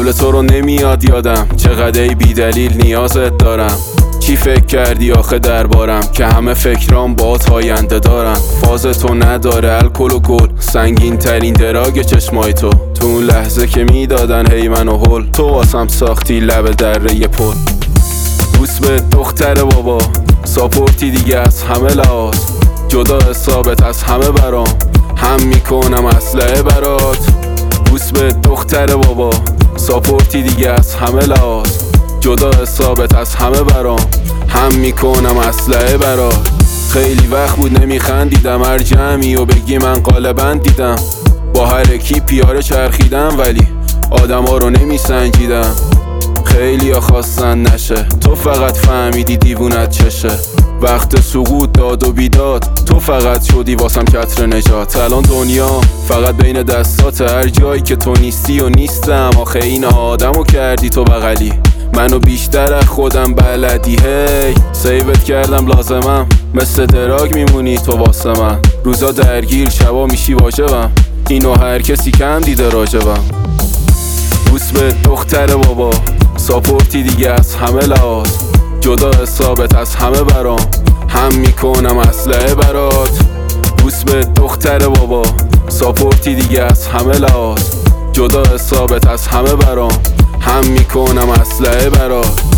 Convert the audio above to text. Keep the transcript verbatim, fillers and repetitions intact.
حال تو رو نمیاد یادم، چقدر ای بی دلیل نیازت دارم. چی فکر کردی آخه دربارم که همه فکرام باهات آینده دارن. فاز تو نداره الکل و گل، سنگین ترین دراگ چشمای تو. تو اون لحظه که میدادن هی من و هل، تو واسم ساختی لب دره پل. بوس به دختر بابا، ساپورتی دیگه از همه لحاظ، جدا حسابت از همه برام، هم میکنم اسلحه برات. بوس به دختر بابا، ساپورتی دیگه از همه لحاظ، جدا حسابت از همه برام، هم میکنم اسلحه برات. خیلی وقت بود نمیخندیدم هر جمعی و بگی من غالبا دیدم. با هر کی پیاره چرخیدم ولی آدم ها رو نمیسنجیدم. خیلی ها خواستن نشه، تو فقط فهمیدی دیوونت چشه. وقت سقوط داد و بیداد، تو فقط شدی واسم کتر نجات. الان دنیا فقط بین دستات، هر جایی که تو نیستی و نیستم. آخه این آدمو کردی تو بغلی، منو بیشتر از خودم بلدی. هی سیوت کردم لازمم، مثل دراگ میمونی تو واسه من. روزا درگیر شبا میشی واجبم، اینو هر کسی کم دیده راجبم. بوس به دختر بابا، ساپورتی دیگه از همه لحاظ، جدا حسابت از همه برام، هم میکنم اسلحه برات. بوس به دختر بابا، ساپورتی دیگه از همه لحاظ، جدا حسابت از همه برام، هم میکنم اسلحه برات.